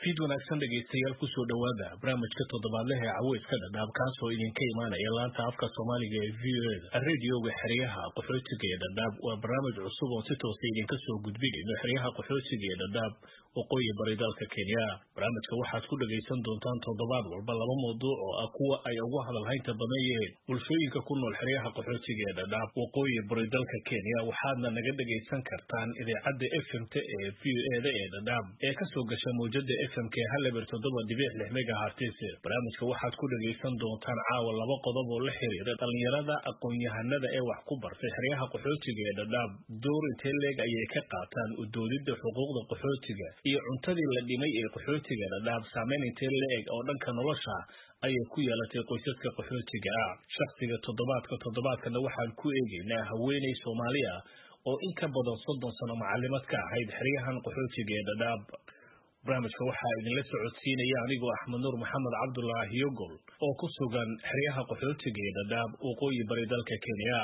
fiid wanaagsan dhageystayaal ku soo dhawaada barnaamijka toddobaadlaha ee Caweyska Dhadhaab kaasoo idinka imaanaya laanta afka Soomaaliga ee VOA radio-ga xeryaha qaxootiga ee Dhadhaab waa barnaamij cusub oo si toos ah idinka soo gudbinayno xeryaha qaxootiga ee Dhadhaab waqooyi bari dalka Kenya. Barnaamijka waxaad ku dhageysan doontaan toddobaad walba laba mowduuc oo ah kuwa ay ugu hadalhaynta badan yihiin bulshooyinka ku nool xeryaha qaxootiga ee Dhadhaab waqooyi bari dalka Kenya. waxaadna naga dhageysan kartaan idaacadda FM-ta ee VOA-da ee Dhadhaab ee ka soo gasha mowjada FM-ka haleber 7.6 megahertz. barnaamijka waxaad ku dhageysan doontaan caawa laba qodob oo la xiriira dhalinyarada aqoon-yahanada ee wax ku bartay xeryaha qaxootiga ee Dhadhaab door intee leeg ayay ka qaataan u doodida xuquuqda qaxootiga iyo cuntadii la dhimay ee qaxootiga Dhadhaab saameyn intee leeg oo dhanka nolosha ayay ku yeelatay qoysaska qaxootiga ah. shakhsiga toddobaadkana waxaan ku eegaynaa haweeney Soomaali ah oo in ka badan 30 sano macallimad ka ahayd xeryahan qaxootiga ee Dhadhaab. barnaamijka waxaa idinla socodsiinaya anigoo Axmed Nuur Maxamed Cabdullaahi Yogol oo ku sugan xeryaha qaxootiga ee Dhadhaab waqooyi bari dalka Kenya.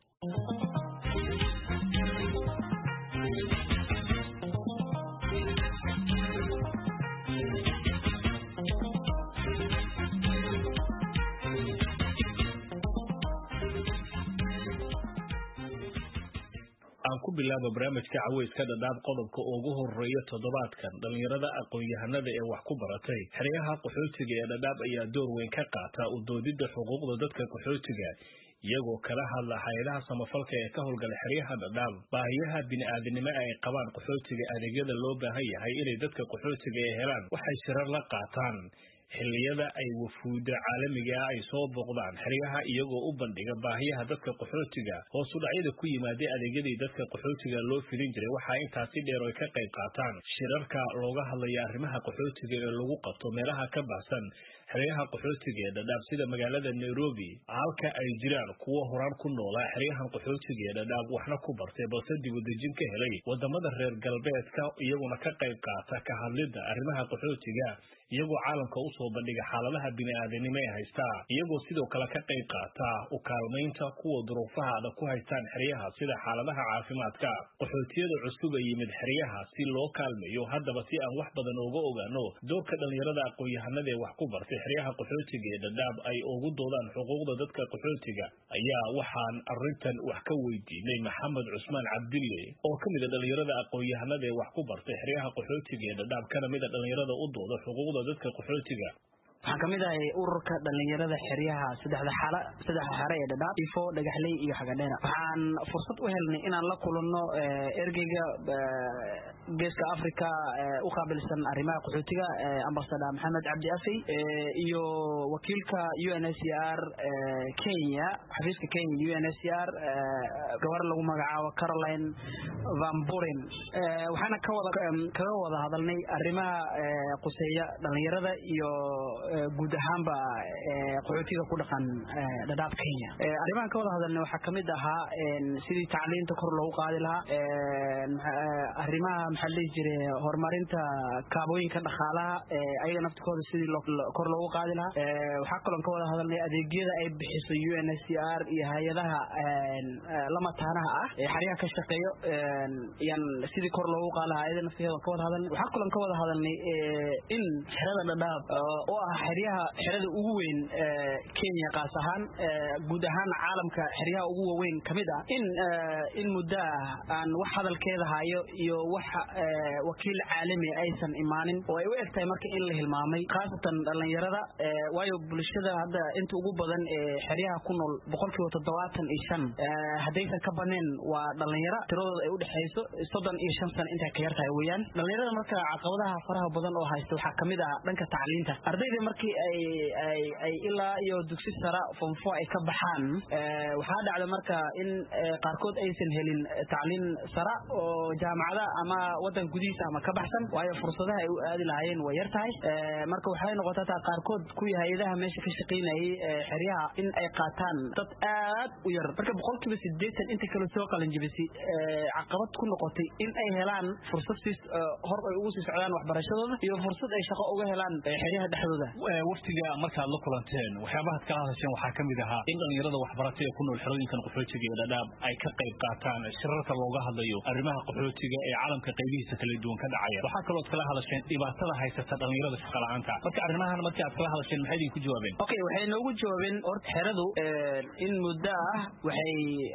aan ku bilaabo barnaamijka Caweyska Dhadhaab qodobka ugu horeeya toddobaadkan dhalinyarada aqoon-yahanada ee wax ku baratay xeryaha qaxootiga ee Dhadhaab ayaa door weyn ka qaata u doodida xuquuqda dadka qaxootiga iyagoo kala hadla hay'adaha samafalka ee ka howlgala xeryaha Dhadhaab baahiyaha bini'aadanimo ay qabaan qaxootiga adeegyada loo baahan yahay inay dadka qaxootiga ay helaan waxay shirar la qaataan xilliyada ay wafuuda caalamiga ah ay soo booqdaan xeryaha iyagoo u bandhiga baahiyaha dadka qaxootiga hoos u dhacyada ku yimaada adeegyadii dadka qaxootiga loo fidin jiray waxaa intaasi dheer oo ka qayb qaataan shirarka looga hadlayo arrimaha qaxootiga ee lagu qabto meelaha ka baxsan xeryaha qaxootiga ee Dhadhaab sida magaalada Nairobi halka ay jiraan kuwa horaan ku noolaa xeryahan qaxootiga ee Dhadhaab waxna ku bartay balse dib u dejin ka helay wadamada reer galbeedka iyaguna ka qayb qaata ka hadlida arrimaha qaxootiga iyagoo caalamka u soo bandhiga xaaladaha bini'aadanimo ee haysta iyagoo sidoo kale ka qayb qaata u kaalmaynta kuwa duruufaha adag ku haystaan xeryaha sida xaaladaha caafimaadka qaxootiyada cusub ee yimid xeryaha si loo kaalmeeyo haddaba si aan wax badan uga ogaano doorka dhalinyarada aqoon-yahanada ee wax ku bartay xeryaha qaxootiga ee Dhadhaab ay ugu doodaan xuquuqda dadka qaxootiga ayaa waxaan arrintan wax ka weydiinay Maxamed Cusmaan Cabdille oo ka mid ah dhalinyarada aqoon-yahanada ee wax ku bartay xeryaha qaxootiga ee Dhadhaab kana mid ah dhalinyarada u dooda xuquuqda dadka qaxootiga. waxaan kamid ahay ururka dhalinyarada xeryaha saddex xare ee Dhadhaab ifo dhagaxley iyo xagadheera. waxaan fursad u helnay inaan la kulanno ergeyga geeska Afrika u qaabilsan arrimaha qaxootiga ambassador Maxamed Cabdi Afey iyo wakiilka UNHCR Kenya xafiiska Kenya UNHCR gabar lagu magacaabo Caroline Van Buren. waxaana kaga wada hadalnay arrimaha quseeya dhalinyarada iyo guud ahaanba qaxootiga ku dhaqan Dhadhaab Kenya. arrimahan ka wada hadalnay waxaa kamid ahaa sidii tacliinta kor loogu qaadi lahaa arrimaha maxaa la jiray horumarinta kaabooyinka dhaqaalaha ayaga naftikooda sidii kor loogu qaadi lahaa. waxaa kaloo ka wada hadalnay adeegyada ay bixiso UNHCR iyo hay'adaha lama taanaha ah ee xeryaha ka shaqeeyo yan sidii kor loogu qaadi lahaa ayada naftikooda ka wada hadalnay. waxaa kaloo ka wada hadalnay in xerada Dhadhaab oo xerada ugu weyn Kenya qaas ahaan guud ahaan caalamka xeryaha ugu weyn kamid ah in muddo aan wax hadalkeeda hayo iyo wax wakiil caalami aysan imaanin oo ay u egtahay marka in la hilmaamay khaasatan dhalinyarada waayo bulshada hadda inta ugu badan ee xeryaha ku nool 75% hadaysan ka baneen waa dhalinyaro tiradooda ay u dhaxayso 35 sano inta ka yartahay weeyaan. dhalinyarada marka caqabadaha faraha badan oo haysta waxaa kamid ah dhanka tacliinta. ardayda markii ay ilaa iyo dugsi sare form 4 ay ka baxaan waxaa dhacda marka in qaarkood aysan helin tacliin sare oo jaamacada ama wadan gudihiisa ama ka baxsan waayo fursadaha ay u aadi lahaayeen way yartahay. marka waxay noqotaa qaarkood ku hay'adaha meesha ka shaqeynayay xeryaha in ay qaataan dad aad u yar marka 80% inta kale soo qalin jibisay caqabad ku noqotay in ay helaan fursad hor ay ugu sii socdaan waxbarashadooda iyo fursad ay shaqo uga helaan xeryaha dhexdooda. waqtiga markaad la kulanteen waxyaabaha kala hadasheen waxaa kamid ahaa in dhalinyarada waxbaratay ee ku nool xerooyinkan qaxootiga ee Dadaab ay ka qayb qaataan shirarka looga hadlayo arrimaha qaxootiga ee caalamka qaybihiisa kala duwan ka dhacaya waxaa kaloo kala hadasheen dhibaatada haysata dhalinyarada shaqo la'aanta marka arrimahan markii aad kala hadasheen maxay idin ku jawaabeen okay waxay noogu jawaabeen xeradu in muddo ah waxay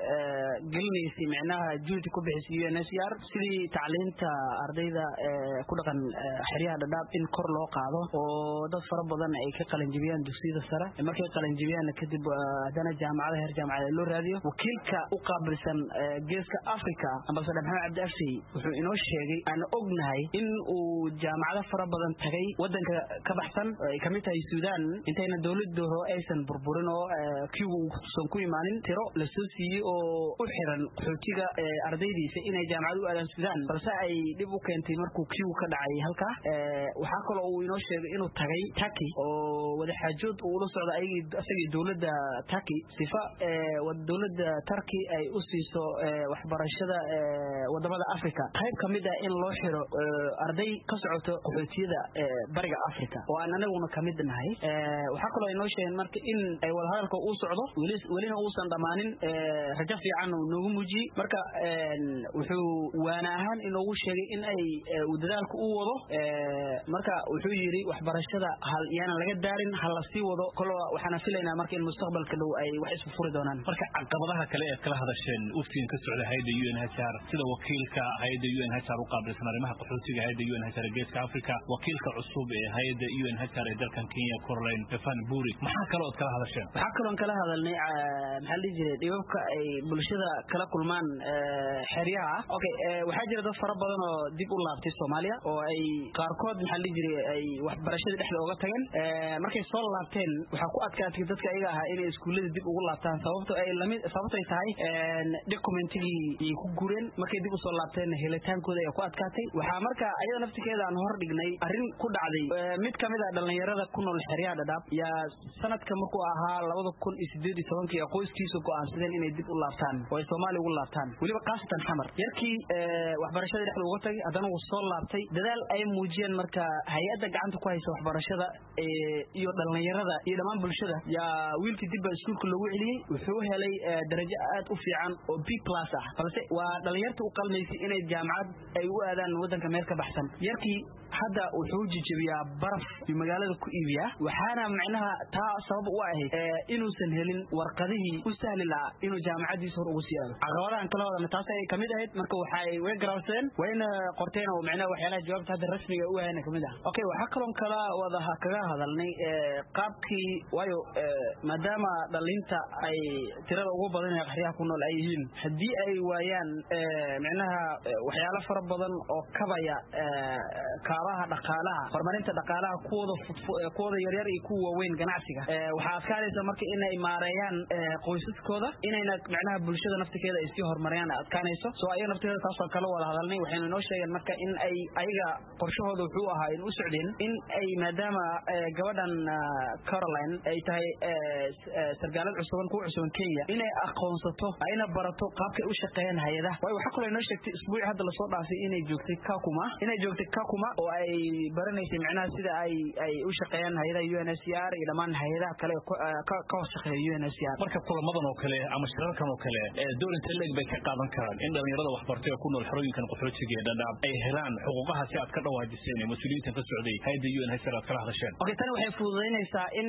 gelinaysay macnaha juhdi ku bixisay UNHCR sidii tacliinta ardayda ku dhaqan xeryaha Dadaab in kor loo qaado oo dad fara badan ay ka qalin jabiyaan dugsiyada sare markay qalin jabiyaan kadib hadana jaamacadaha heer jaamacadeed loo raadiyo wakiilka u qaabilsan geeska Afrika ambassador Maxamed Cabdi Afsi wuxuu inoo sheegay aan ognahay in uu jaamacado fara badan tagay wadanka ka baxsan ay kamid tahay Suudaan intayna dawladdu aysan burburin oo kiigu soo ku imaanin tiro la soo siiyay oo u xiran qaxootiga ardaydiisa inay jaamacad u aadaan Suudaan balse ay dib u keentay markuu kiigu ka dhacay halka waxa kale oo inoo sheegay inuu tagay Turkey oo wada xaajood uu la socdo asagii dawladda Turkey sifa dawladda Turkey ay u siiso waxbarashada wadamada Afrika qayb kamid ah in loo xiro arday ka socoto qaxootiyada bariga Afrika oo aan anaguna kamid nahay waxa kale oo inoo sheegay marka in ay wada hadalka uu socdo welina uusan dhamaanin rajo fiican oo noogu muujiyay marka wuxuu waana ahaan inoogu sheegay in ay dadaalku u wado marka wuxuu yiri waxbarashada hal yaana laga daarin hal la sii wado kolo waxana filaynaa marka in mustaqbalka dhow ay wax isku furi doonaan marka caqabadaha kale ee kala hadasheen waftigan ka socda hay'adda UNHCR sida wakiilka hay'adda UNHCR u qaabilsan arrimaha qaxootiga hay'adda UNHCR geeska Afrika wakiilka cusub ee hay'adda UNHCR ee dalkan Kenya Caroline Stefan Buri maxaa kale oo kala hadasheen waxa kale oo kala hadalnay maxaa la jiray dhibabka ay bulshada kala kulmaan xeryaha okay waxa jira dad fara badan oo dib u laabtay Soomaaliya oo ay qaarkood maxaa la jiray ay waxbarashada dhexda uga tageen markay soo laabteen waxa ku adkaatay dadka ayaga ah inay iskuulada dib ugu laabtaan sababtoo ay tahay documentigii ay ku gureen markay dib u soo laabteen helitaankooda ay ku adkaatay waxa marka ayada naftigeeda aan hor dhignay arrin ku dhacday mid kamid ah dhalinyarada ku nool xeryaha Dadaab ya sanadka markuu ahaa 2018 ee qoyskiisu go'aansadeen inay dib u laabtaan oo ay Soomaaliya ugu laabtaan waliba qaasatan xamar yarkii waxbarashada dhexda uga tagay hadana uu soo laabtay dadaal ay muujiyeen marka hay'adda gacanta ku haysa waxbarashada iyo dhalinyarada iyo dhamaan bulshada ya wiilkii dib iskuulka lagu celiyay wuxuu helay darajo aad u fiican oo B+ ah balse waa dhalinyarta u qalmaysay inay jaamacad ay u aadaan wadanka meel ka baxsan yarkii hadda wuxuu jijibiyaa baraf iyo magaalada ku iibiya waxaana macnaha taa sabab u ahayd inuusan helin warqadihii u sahli lahaa inuu jaamacadiisa hor ugu sii aado caqabadahan kala wadana taas ay kamid ahayd marka waxay way garaabsadeen wayna qorteen oo macnaha waxyaalaha jawaabta hadda rasmiga u ahayna kamid ah okay waxa kaloo kala wada kaga hadalnay qaabkii waayo maadaama dhalinta ay tirada ugu badan ee xeryaha ku nool ay yihiin hadii ay waayaan macnaha waxyaalo fara badan oo kabaya kaabaha dhaqaalaha horumarinta dhaqaalaha kuwada yaryar iyo kuwa weyn ganacsiga waxa adkaanaysa marka inay maareeyaan qoysaskooda inayna macnaha bulshada naftigeeda ay sii horumariyaan adkaanayso soo ayaga naftigeeda taas oo kala wada hadalnay waxaynu inoo sheegeen marka in ay ayaga qorshahooda wuxuu ahaa in u socdeen in ay maadaama gabadhan Caroline ay tahay sargaalad cusuban ku cusuban Kenya inay aqoonsato ayna barato qaabka u shaqeeyaan hay'adaha way waxa kale inoo sheegtay isbuuci hadda la soo dhaafay inay joogtay Kakuma oo ay baranaysay macnaha sida ay u shaqeeyaan hay'adaha UNHCR iyo dhamaan hay'adaha kale ka shaqeeya UNHCR marka kulamadan oo kale ama shirarkan oo kale dawladda leeg bay ka qaadan karaan in dhalinyarada waxbartay ku nool xerooyinkan qaxootiga ee Dadaab ay helaan xuquuqaha si aad ka dhawaajiseen mas'uuliyiinta ka socday hay'adda UNHCR kala hadasheen okay tan waxay fududeynaysaa in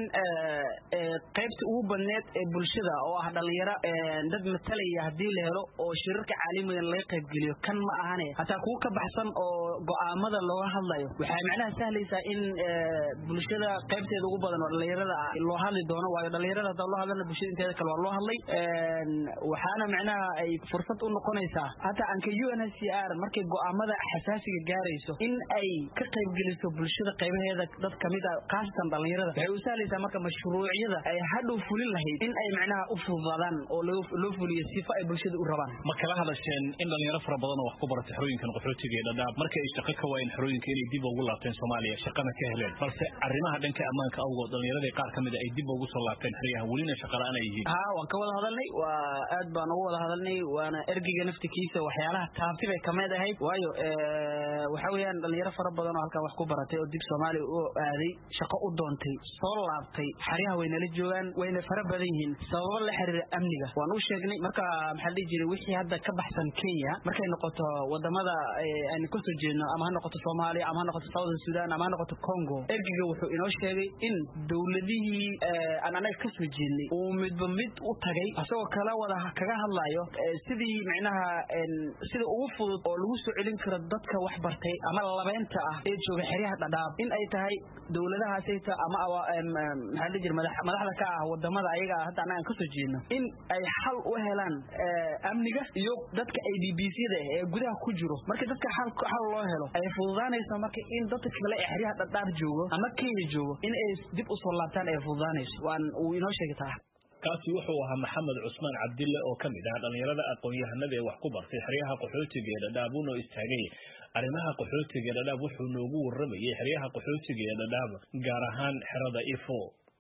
qaybta ugu badneed ee bulshada oo ah dhalinyaro dad matalaya hadii la helo oo shirarka caalamiga laga qayb geliyo kan ma ahane hatta kuwa ka baxsan oo go'aamada looga hadlayo waxay macnaha sahlaysaa in bulshada qaybteeda ugu badan oo dhalinyarada loo hadli doono waayo dhalinyarada hadda loo hadlana bulshada inteeda kale waa loo hadlay waxaana macnaha ay fursad u noqonaysaa hatta anka UNHCR markay go'aamada xasaasiga gaarayso in ay ka qayb geliso bulshada qaybaheeda dad kamid ah qaasatan dhalinyarada waxay u sahlaysaa marka mashruucyada ay hadhow fulin lahayd in ay macnaha u fududaadaan oo loo fuliyo sifa ay bulshada u rabaan ma kala hadasheen in dhalinyaro fara badan oo wax ku baratay xerooyinkan qaxootiga ee Dadaab markay ay shaqo ka waayeen xerooyinka inay dib ugu laabteen Soomaaliya shaqana ka heleen balse arrimaha dhanka ammaanka awgood dhalinyarada qaar kamid ah ay dib ugu soo laabteen xeryaha welina shaqo la'aan ay yihiin waan ka wada hadalnay waa aad baan ugu wada hadalnay waana ergiga naftikiisa waxyaalaha taabti bay kamid ahayd waayo waxa weeyaan dhalinyaro fara badan oo halka wax ku baratay oo dib Soomaaliya u aaday shaqo u doontay soo laabtay xariyaha way nala joogaan wayna fara badan yihiin sababo la xiriira amniga waan u sheegnay marka maxaa la dhihi jiray wixii hadda ka baxsan Kenya markay noqoto wadamada aan ku soo jeedno ama ha noqoto Soomaaliya ama ha noqoto South Sudan ama ha noqoto Congo ergiga wuxuu inoo sheegay in dawladihii aan anaga ka soo jeednay oo midba mid u tagay asagoo kala wada kaga hadlayo sidii macnaha sida ugu fudud oo lagu soo celin karo dadka wax bartay ama labeenta ah ee jooga xiriyaha dhadhaab in ay tahay dawladahaas ay ama maxaa la jiray madaxda ka ah wadamada ayaga hadda anaga ka soo jeedno in ay xal u helaan amniga iyo dadka IDPs-da ee gudaha ku jiro marka dadka xal loo helo ay fududaanayso marka in dadka kale ee xiriyaha dhadhaab joogo ama Kenya joogo in ay dib u soo laabtaan ay fududaanayso waan uu inoo sheegay kaasi wuxuu ahaa Maxamed Cusmaan Cabdille oo kamid ah dhalinyarada aqoon-yahanada ee wax ku bartay xiriyaha qaxootiga ee Dadaab oo istaagay arrimaha qaxootiga ee Dadaab wuxuu noogu waramayay xiriyaha qaxootiga ee Dadaab gaar ahaan xirada Ifo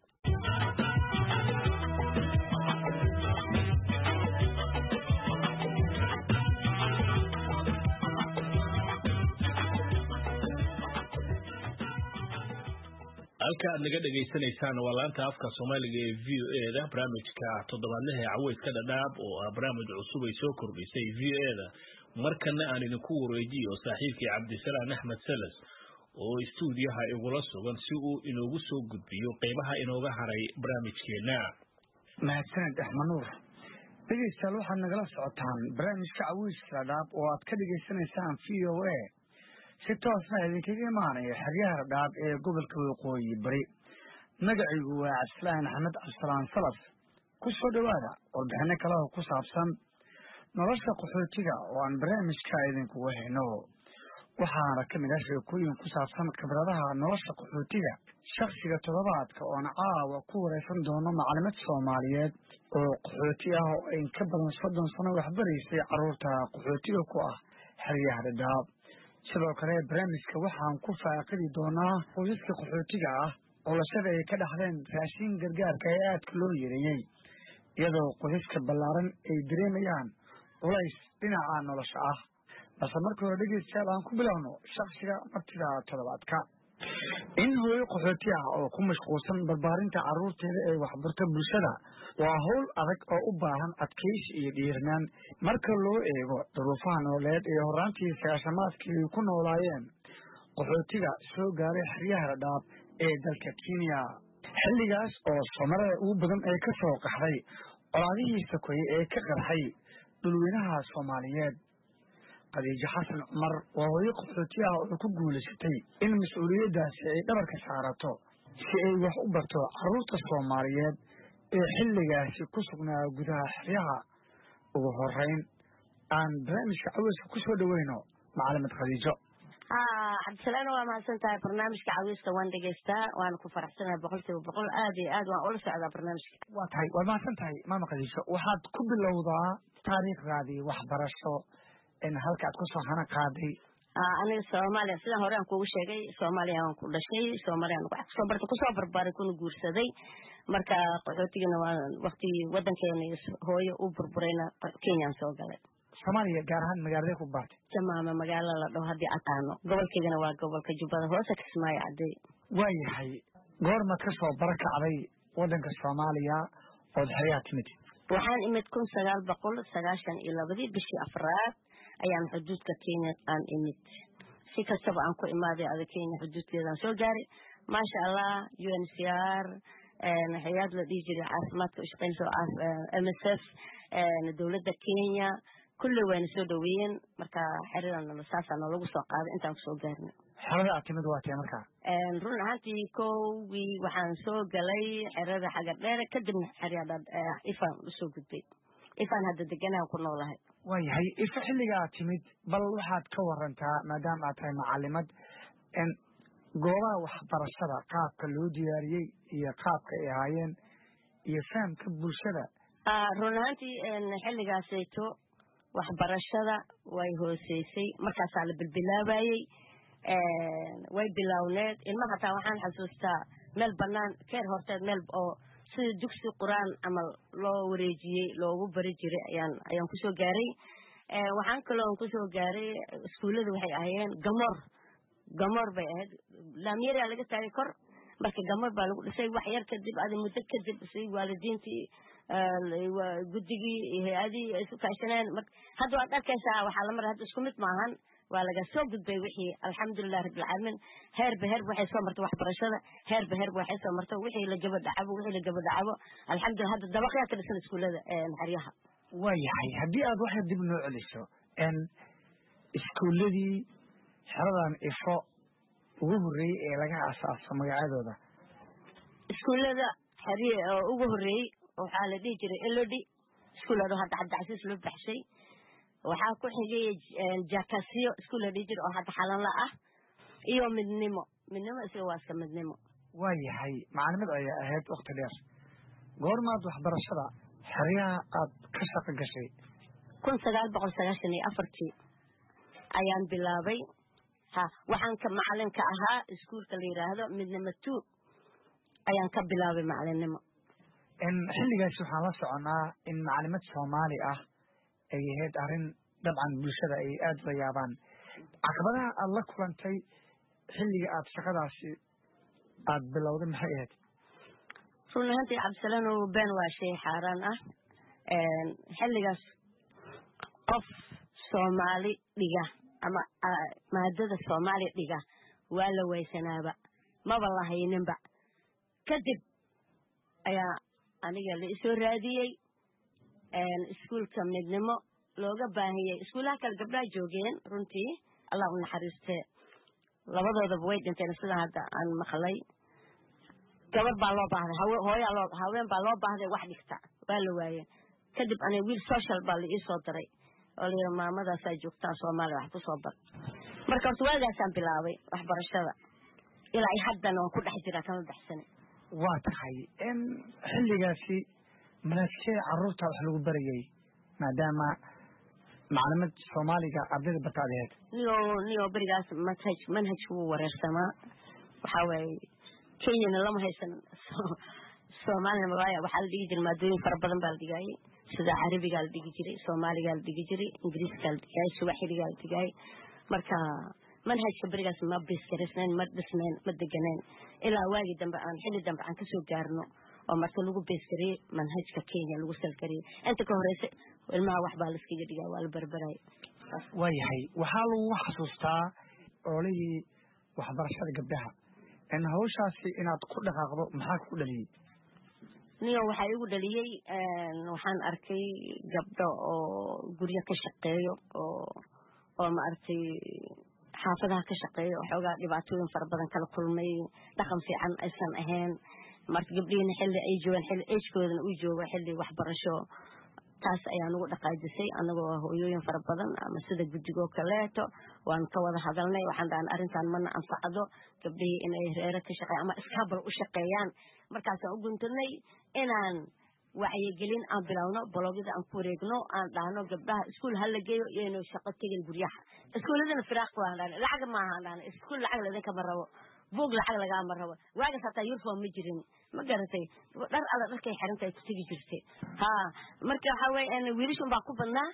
halka aad naga dhageysanaysaan waa laanta afka Soomaaliga ee VOA-da barnaamijka toddobaadlaha ee Cawayska Dadaab oo ah barnaamij cusub ay soo kordhisay VOA-da markana aan idinku wareejiyo saaxiibkii Cabdisalaam Axmed Salas oo stuudiyaha igula sugan si uu inoogu soo gudbiyo qaybaha inooga haray barnaamijkeena mahadsanid Axmed Nuur dhegeystayaal waxaad nagala socotaan barnaamijka Cawayska Dadaab oo aad ka dhageysanaysaan VOA si toosna idinkaga imaanaya xeryaha Dadaab ee gobolka Waqooyi Bari magacaygu waa Cabdisalaam Axmed Cabdisalaam Salas ku soo dhawaada warbixino kale oo ku saabsan nolosha qaxootiga oo aan barnaamijka idinkugu hayno waxaana ka mid ah sheekooyin ku saabsan khibradaha nolosha qaxootiga shakhsiga toddobaadka oo aan caawa ku wareysan doono macallimad Soomaaliyeed oo qaxooti ah oo in ka badan 30 sano wax baraysay carruurta qaxootiga ku ah xeryaha Dadaab sidoo kale barnaamijka waxaan ku faaqidi doonaa qoysaska qaxootiga ah oo lashada ay ka dhaxleen raashin gargaarka ee aadka loo yareeyay iyadoo qoysaska ballaaran ay dareemayaan culays dhinaca nolosha ah balse marka hore dhegeystayaal aan ku bilowno shakhsiga martida toddobaadka in hooyo qaxooti ah oo ku mashquulsan barbaarinta carruurteeda ee waxbarta bulshada waa hawl adag oo u baahan adkaysi iyo dhiirnaan marka loo eego duruufaha nololeed ee horaantii sagaashamaadkii ku noolaayeen qaxootiga soo gaaray xeryaha Dadaab ee dalka Kenya xilligaas oo Soomaalida ugu badan ay ka soo qaxday colaadihii sokoye ee ka qarxay dhulweynaha Soomaaliyeed Khadiija Xasan Cumar waa hooyo qaxooti ah oo ku guuleysatay in mas'uuliyaddaasi ay dhabarka saarato si ay wax u barto carruurta Soomaaliyeed ee xilligaasi ku sugnaa gudaha xeryaha ugu horeyn aan barnaamijka Cawayska ku soo dhaweyno macallimad Khadiijo Cabdisalaam waa mahadsantahay barnaamijka Cawayska waan dhageystaa waan ku faraxsanahay 100% aad iyo aad waan ula socdaa barnaamijka waa mahadsantahay maama Khadiijo waxaad ku bilowdaa taariikhdaadii waxbarasho in halka aad ku soo hana qaaday aniga Soomaaliya sidaan hore aan kuugu sheegay Soomaaliya aan ku dhashay Soomaaliya aan wax soo bartay ku soo barbaaray kuna guursaday marka qaxootigana waa waqti wadankeena hooyo u burburayna Kenya soo galay Soomaaliya gaar ahaan magaalada ku baartay jamaama magaalada la dhaho hadii ataano gobolkeedana waa gobolka Jubbada Hoose Kismaayo caday waayahay goorma ka soo barakacday wadanka Soomaaliya oo xeryaha timid waxaan imid 1992 bishii afraad ayaan xuduudka Kenya aan imid si kastaba aan ku imaaday ada Kenya xuduudkeedaan soo gaaray maasha Allah UNHCR hay'ad la dhigi jiray caafimaadka u shaqeynayso MSF dawladda Kenya kulli wayna soo dhaweeyeen marka xiriirana saasana lagu soo qaaday intaan soo gaarnay xerada aad timid waa tii marka run ahaantii koowii waxaan soo galay xerada xaga dheer kadibna xerada ifaan u soo gudbay ifaan hadda deganaa ku noolahay waayahay ifa xilliga aad timid bal waxaad ka warantaa maadaama aad tahay macallimad goobaha waxbarashada qaabka loo diyaariyey iyo qaabka ay ahaayeen iyo fahamka bulshada run ahaantii xilligaasayto waxbarashada way hooseysay markaasaa la bilbilaabayey way bilowneed ilmaha hataa waxaan xasuustaa meel bannaan keer horteed meel oo sida dugsi quraan ama loo wareejiyey loogu bari jiray ayaan ku soo gaaray waxaan kaloo ku soo gaaray iskuullada waxay ahaayeen gamoor bay ahayd laamiyada laga taagay kor marka gambar baa lagu dhisay wax yar kadib adi muddo kadib si waalidiintii guddigii iyo hay-adii ay isu kaashaneen hadda waad arkaysaa waxaa la maray hadda isku mid maahan waa laga soo gudbay wixii alxamdulilah rabbilcaalamiin heerba heerba waxay soo martay waxbarashada heerba heerba waxay soo martay wixii la gabadhacabo alxamdulilah hadda dabaqyaa ka dhisan iskuullada xeryaha waayahay haddii aad waxay dib noo celiso iskuulladii xeradan ifo ugu horreeyey ee laga asaaso magacyadooda iskuullada oo ugu horreeyey waxaa la dhihi jiray elodi iskuullado hadda cabdicasiis loo baxshay waxaa ku xigay jakasiyo iskuul la dhihi jiray oo hadda xalanla ah iyo midnimo isaga waa iska midnimo waayahay macalimad ayaa ahayd wakti dheer goormaad waxbarashada xeryaha aad ka shaqo gashay 1994 ayaan bilaabay waxaan ka macalinka ahaa iskuulka la yiraahdo midnimo 2 ayaan ka bilaabay macalinimo xilligaas waxaan la soconaa in macalimad Soomaali ah ay ahayd arrin dabcan bulshada ay aad la yaabaan caqabadaha aad la kulantay xilliga aad shaqadaasi aad bilowday maxay ahayd runtii Cabdisalaan oo been waa shay xaraan ah xilligaas qof Soomaali dhiga ama maadada Soomaali dhiga waa la weysanaaba maba la hayninba kadib ayaa aniga la isoo raadiyay iskuulka midnimo looga baahiyay iskuulaha kale gabdhaha joogeen runtii Allah u naxariistay labadoodaba way dhinteen sida hadda aan maqlay gabar baa loo baahday haween baa loo baahday wax dhigta waa la waayay kadib aniga wiil social baa la isoo diray oo la yiraahdo maamadaas ay joogtaa Soomaaliya wax ku soo bar marka waagaasaan bilaabay waxbarashada ilaa ay haddana waan ku dhex jiraa kama baxsanay waa tahay xilligaasi manhajkee carruurta wax lagu barayay maadaama macalimad Soomaaliga ardayda bataadeed niyo barigaas manhaj wuu wareersamaa waxaa waaye Kenya lama haysan Soomaaliya waxaa la dhigi jiray maadooyin fara badan baa la dhigayay sida Carabiga la dhigi jiray Soomaaliga la dhigi jiray Ingiriiska la dhigayay Swahiliga la dhigayay marka manhajka barigaas ma biskarisnayn ma dhisnayn ma deganeen ilaa waagi dambe aan xilli dambe aan ka soo gaarno oo marka lagu biskariyo manhajka Kenya lagu salkariyo inta ka horeysa ilmaha wax baa la iska dhigaa waa la barbaray waayahay waxaa lagu xasuustaa oolihii waxbarashada gabdhaha hawshaasi inaad ku dhaqaaqdo maxaa ku dhaliyay niyo waxaa igu dhaliyay waxaan arkay gabdho oo guryo ka shaqeeyo oo ma aragtay xaafadaha ka shaqeeyo xoogaa dhibaatooyin fara badan kala kulmay dhaqan fiican aysan ahayn marka gabdhiina xilli ay joogaan xilli age-koodana uu joogo xilli waxbarasho taas ayaa nagu dhaqaajisay anagoo hooyooyin fara badan ama sida guddigoo kaleeto waan ka wada hadalnay waxaan dhahan arrintan mana anfacdo gabdhihii inay reero ka shaqeeyaan ama iskaabal u shaqeeyaan markaasaan u guntanay inaan wacyigelin aan bilowno blogyada aan ku wareegno aan dhahno gabdhaha iskuul ha la geeyo iyo inuu shaqo tegin guryaha iskuuladana firaaq waan dhahnay lacag maaha dhahnay iskuul lacag laydinka ma rabo buug lacag lagama rabo waagaas hataa uniform ma jirin ma garatay dhar alla dharkay xirantay ku tegi jirtay marka waxaa weeye wiilashun baa ku badnaa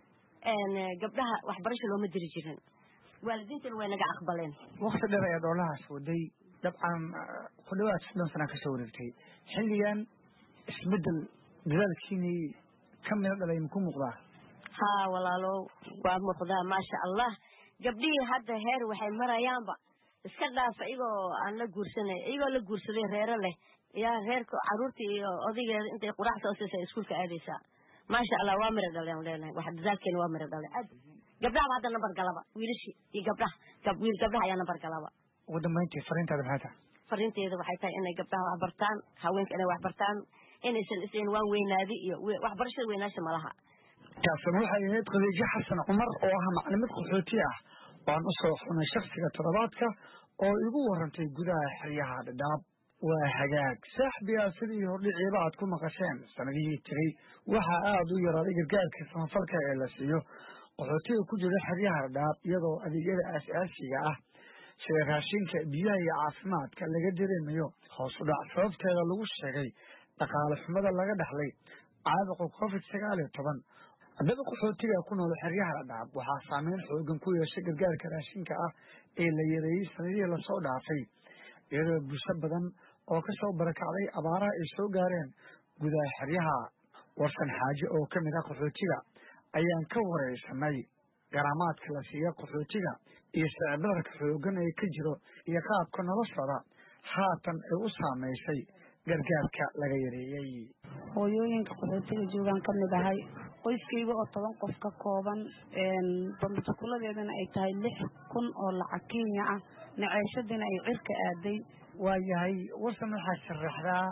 gabdhaha waxbarasho looma diri jirin waalidiintana way naga aqbaleen waqti dheer ayaad oolahaas waday dabcan ku dhawaad 60 sano ka soo wareegtay xilligan isbedel dadaalkiinii ka mid dhalay ku muuqdaa walaalo waa muuqdaa maasha Allah gabdhihii hadda heer waxay marayaanba iska dhaaf iyagoo aan la guursanay iyagoo la guursaday reero leh yaa reerka caruurtii iyo odaygeeda intay quraac soo siisay iskuulka aadaysaa maasha Allah waa mira dhaleen leenahay wax dadaalkeena waa mira dhaleen gabdhaha hadda number galaba wiilashii iyo gabdhaha ayaa number galaba ugu dambeyntii fariintaada maxay tahay fariinteeda waxay tahay inay gabdhaha wax bartaan haweenka inay wax bartaan inaysan iseen waan weynaadi iyo waxbarashada weynaasha malaha taasina waxay ahayd Khadiija Xasan Cumar oo ah maclimad qaxooti ah waan u soo xunay shakhsiga toddobaadka oo igu warantay gudaha xeryaha Dhadhaab waa hagaag saaxiibayaal sidii hordhiciiba aad ku maqasheen sanadihii jiray waxa aad u yaraaday gargaarka samafalka ee la siiyo qaxootiga ku jira xeryaha Dhadhaab iyadoo adeegyada aasaasiga ah sida raashinka biyaha iyo caafimaadka laga dareemayo hoos u dhac sababteeda lagu sheegay dhaqaale xumada laga dhaxlay caabuqa COVID-19 haddaba qaxootiga ku nool xeryaha Dhadhaab waxaa saameyn xoogan ku yeeshay gargaarka raashinka ah ee la yareeyay sanadihii lasoo dhaafay iyadoo bulsho badan oo ka soo barakacday abaaraha ay soo gaareen gudaha xeryaha. Warsan Xaaji oo ka mid ah qaxootiga ayaan ka wareysanay garaamaadka la siiya qaxootiga iyo sicirbararka xooggan ee ka jiro iyo qaabka noloshooda haatan ay u saamaysay gargaarka laga yareeyey. hooyooyinka qaxootiga joogaan ka mid ahay qoyskayga oo 10 qof ka kooban bambaskuladeedana ay tahay 6,000 oo lacag Kenya ah naceeshadina ay cirka aaday. waa yahay warsan waxaa sharaxdaa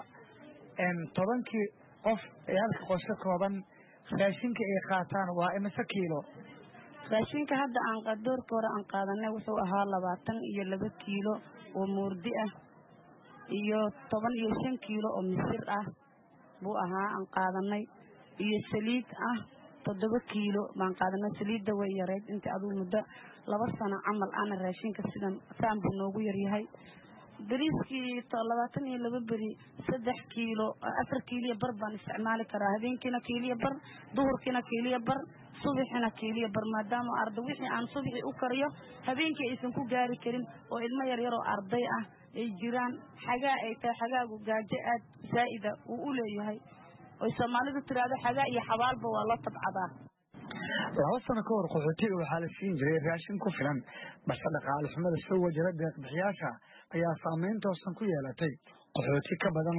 10kii qof ee halka qoys ka kooban raashinka ay qaataan waa imisa kiilo? raashinka hadda aan qadoorka hore aan qaadanay wuxuu ahaa 22 kiilo oo moordi ah iyo 15 kiilo oo misir ah buu ahaa aan qaadanay iyo saliid ah 7 kiilo baan qaadanay. saliidda way yareed inta aduu muddo 2 sano camal ana raashinka sidan saan buu noogu yaryahay. bariiskii 22 bari 3 kiilo 4 kiilo bar baan isticmaali karaa habeenkiina kiilo bar duhurkiina kiilo bar subaxina kiilo bar maadaama arday wixii aan subaxi u kariyo habeenkii aysan ku gaari karin oo ilmo yar yar oo arday ah ay jiraan xagaa ay tahay xagaagu gaajo aad zaa'ida uu u leeyahay oo Soomaalidu tiraado xagaa iyo xabaalba waa la tabcadaa. 2 sano ka hor qaxootiga waxaa la siin jiray raashin ku filan balse dhaqaale xumada soo wajahda deeq-bixiyaasha ayaa saameyn toosan ku yeelatay qaxooti ka badan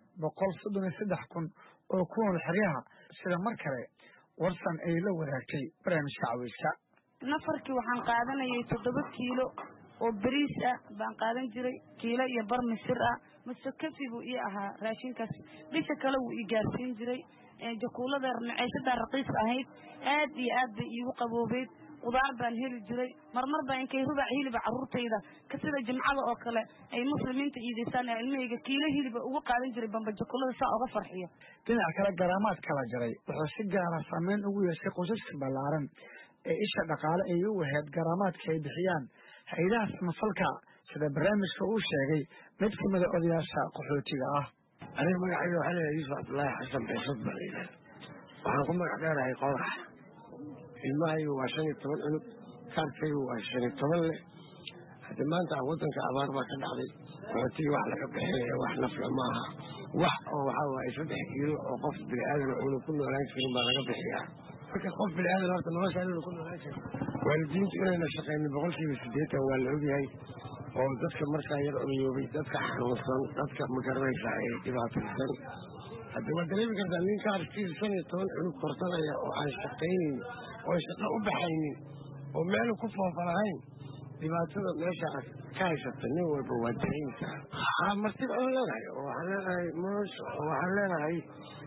233,000 oo ku nool xeryaha sida mar kale warsan ay la wadaagtay barnaamijka caweyska. nafarkii waxaan qaadanayay 7 kiilo oo bariis ah baan qaadan jiray kiilo iyo bar misir ah masakafi buu ii ahaa raashinkaas bisha kale wuu ii gaarsiin jiray jakuulada naceeshada raqiis ahayd aad iyo aad bay iigu qaboobeyd qudaar baan heli jiray marmar baan inkay rubac hilib carruurtayda ka sida jimcada oo kale ay muslimiinta iideysaan ilmahayga kiilo hilib ugu qaadan jiray bamba jakuulada saa uga farxiyo. dhinaca kale garaamaad kala jaray wuxuu si gaara saameyn ugu yeeshay qoysaska ballaaran ee isha dhaqaale ay u waheed garaamaadka ay bixiyaan hay'adaha samafalka sida barnaamijka uu sheegay mid ka mid ah odayaasha qaxootiga ah. aniga magacayga waxaa leeyahay Yuusuf Cabdullaahi Xasan Beesad baa layidhaha waxaan ku magac dheerahay qodax ilmahaygu waa 15 cunug kaarkaygu waa 15 leh. hadda maanta waddanka abaar baa ka dhacday qaxootiga wax laga bixinaya wax nafla maaha wax oo waxaa waaye 3 kiilo oo qof bini'aadan uuna ku noolaan karin baa laga bixiyaa. marka qof bini'aadan horta nolosha inuu ku noolaan karin waalidiintu inayna shaqaynin 80% waa la ogyahay oo dadka markaa yar oyoobay dadka xanuunsan dadka magaranaysa ee dhibaataysan hadda waa dareemi kartaa ninka arkiisa 15 cunug korsanaya oo aan shaqaynin oo shaqo u baxaynin oo meel ku foofalahayn dhibaatada meesha ka haysata nin walba waa dareemtaa martib aan leenahay oo waxaan leenahay moosh oo waxaan leenahay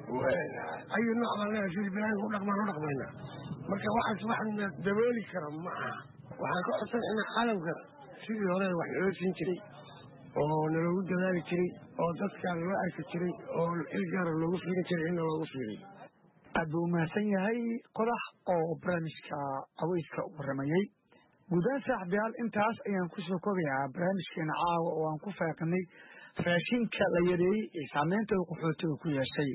ayu nooc baan leenahay sidii bilaahi u dhaqmayna marka waxaas waxaan dabooli kara ma aha. waxaan ka codsanaynaa caalamka sidii hore wax loo siin jiray oo nalagu dadaali jiray oo dadka loo arki jiray oo ilgaara loogu fiirin jiray in loogu fiiriyo. aad buu umahadsan yahay qodax oo barnaamijka caweyska u waramayey. guudaan saaxiibayaal intaas ayaan ku soo koobayaa barnaamijkeena caawa oo aan ku faaqinay raashinka la yareeyey ee saameynta uu qaxootiga ku yeeshay.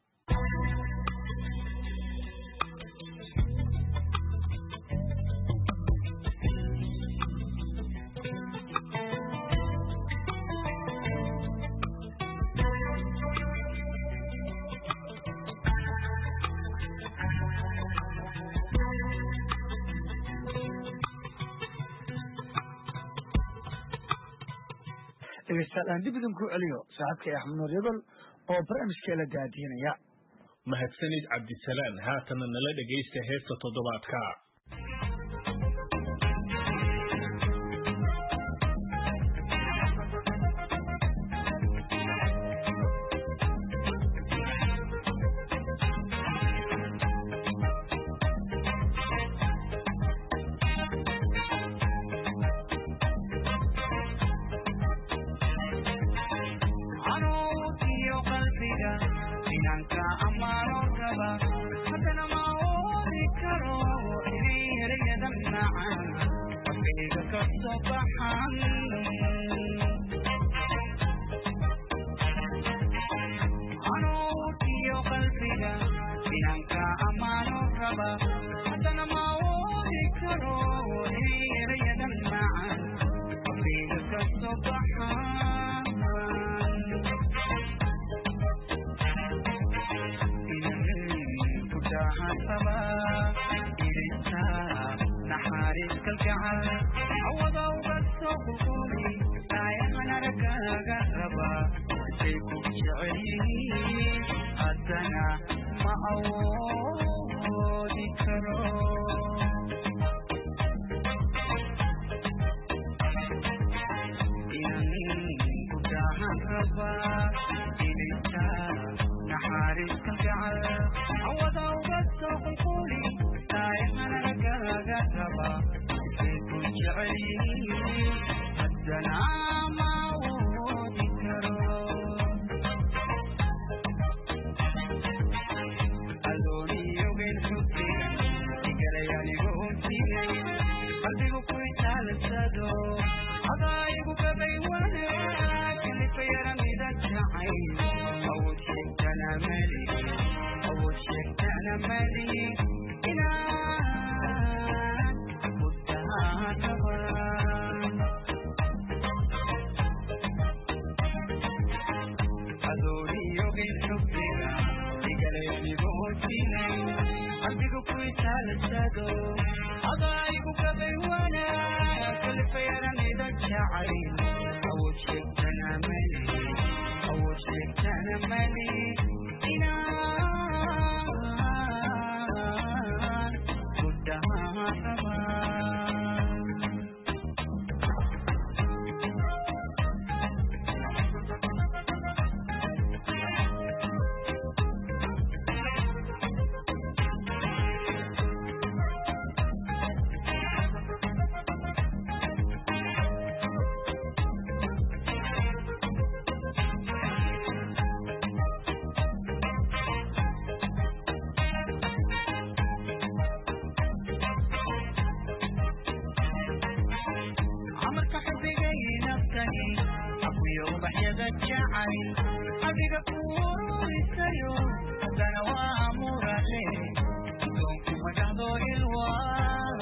dhegeystayaal dib idinku celiyo saaxiibkay Axmed Nuur Yagol oo barnaamijka la daadiinaya. mahadsanid Cabdisalaan haatana nala dhegeysta heesta toddobaadka. Subhan kalgacal awada uga soo qulquli daayana ragaaga raba say ku jeceliin haddana ma awoodi karo inaan ku daahan raba inayta naxariis kalgacal awada uga soo qulquli daayana ragaaga raba say ku jeceliin haddana ma awoodi karo adooniyogeen xubbiga igalayanigu untigay qalbigu ku itaalasado adaayigu gabay wanaag kalifa yaramida jacay awood sheegtana mali inaan ku dahanaba adooniyogeen xubbiga igalayanigu untigay qalbigu ku itaalasado adaayigu gabay wanaag kalifa yaramida jacay awood sheegtana mali inaan ku dahanaba amarka xubigay naftani akuyo ubaxyada jacay adiga kuurisayo haddana waa murale adoonku madhahdo ilwaan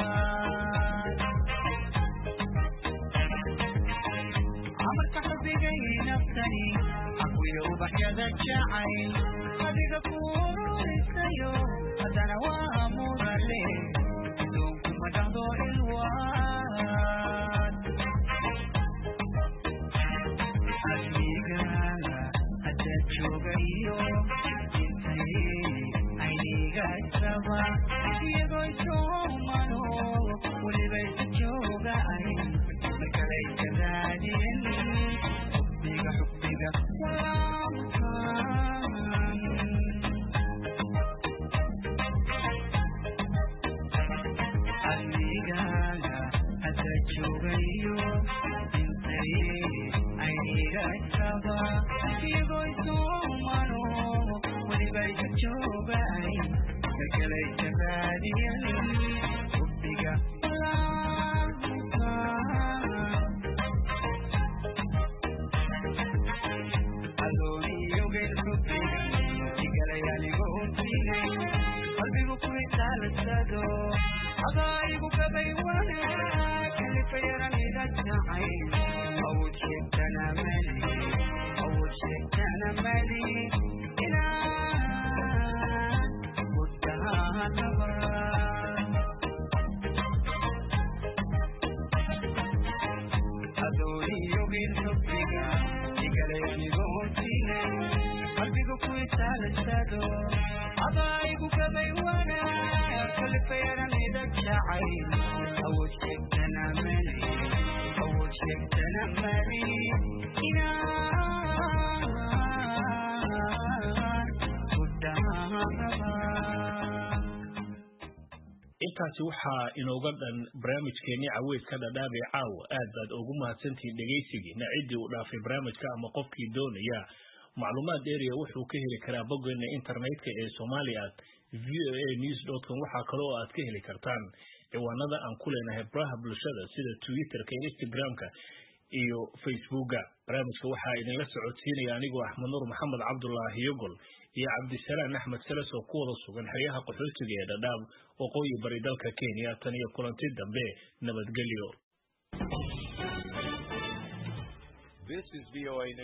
amarka xubigay naftani akuyo ubaxyada jacay adiga kuurisayo haddana waa murale adoonku madhahdo ilwaan asmigaaga hadda joogayo intay ayniga isaba iyagoo isoomano weliba isa jooga ay markalaysa raadin xubbiga waamkan asmigaaga hadda joogayo intay ayniga isaba iyagoo isoomano weliba isa jooga ay markalaysa raadiyan xubbiga adooniyogeen xubbiga igalayanigu untigay qalbigu ku itaalasado adaayigu gabay wanaag kalifa yaramida jacay awood sheegtana mali inaan ku dahanaba adooniyogeen xubbiga igalayanigu untigay qalbigu ku itaalasado adaayigu gabay wanaag kalifa yaramida jacay awood sheegtana mali inaan ku dahanaba intaasi waxaa inooga dhan barnaamijkeenii caweyska dhadhaab ee caawa aad baad ugu mahadsantihiin dhegaysigiina ciddii uu dhaafay barnaamijka ama qofkii doonaya macluumaad dheeriya wuxuu ka heli karaa boggeena internetka ee voanews.com waxaa kale oo aad ka heli kartaan ciwaanada aan ku leenahay baraha bulshada sida twitterka instagramka iyo facebooka barnaamijka waxaa idinla socodsiinaya anigoo axmed nuur maxamed cabdulaahi yogol iyo cabdisalaan axmed seles oo ku wada sugan xeryaha qaxootiga ee dhadhaab waqooyi bari dalka Kenya tan iyo kulanti dambe nabadgelyo. This is VOA